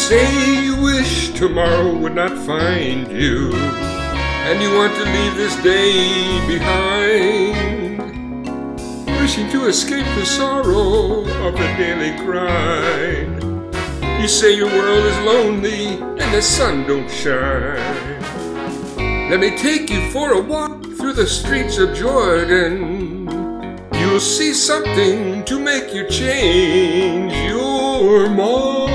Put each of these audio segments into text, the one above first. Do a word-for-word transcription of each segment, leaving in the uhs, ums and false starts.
say you wish tomorrow would not find you, and you want to leave this day behind, wishing to escape the sorrow of the daily grind. You say your world is lonely and the sun don't shine. Let me take you for a walk through the streets of Jordan. You'll see something to make you change your mind.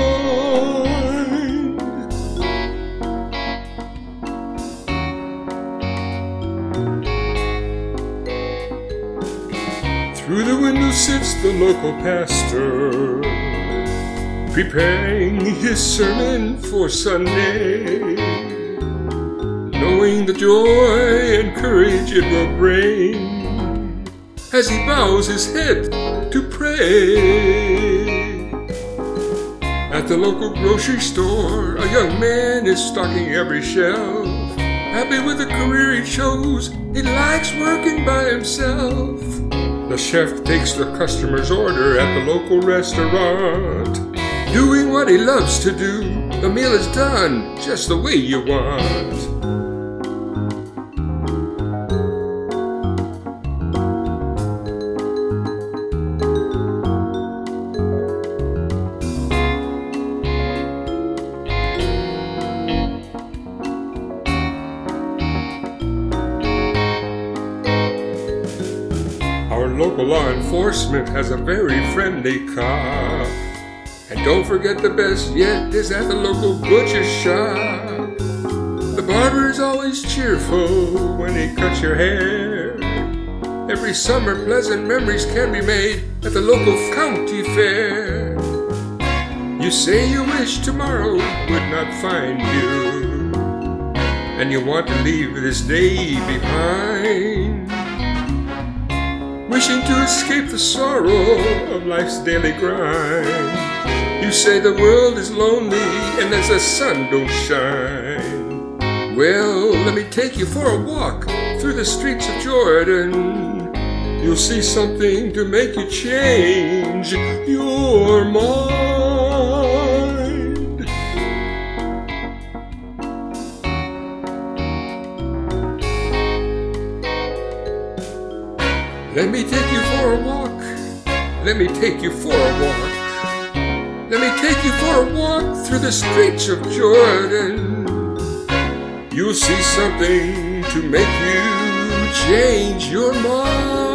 Through the window sits the local pastor, preparing his sermon for Sunday, knowing the joy and courage it will bring as he bows his head to pray. At the local grocery store, a young man is stocking every shelf, happy with the career he chose. He likes working by himself. The chef takes the customer's order at the local restaurant, doing what he loves to do. The meal is done just the way you want. Our local law enforcement has a very friendly cop. And don't forget the best yet is at the local butcher shop. The barber is always cheerful when he cuts your hair. Every summer pleasant memories can be made at the local county fair. You say you wish tomorrow would not find you, and you want to leave this day behind, wishing to escape the sorrow of life's daily grind. You say the world is lonely and as the sun don't shine. Well, let me take you for a walk through the streets of Jordan. You'll see something to make you change your mind. Let me take you for a walk. Let me take you for a walk. Let me take you for a walk through the streets of Jordan. You'll see something to make you change your mind.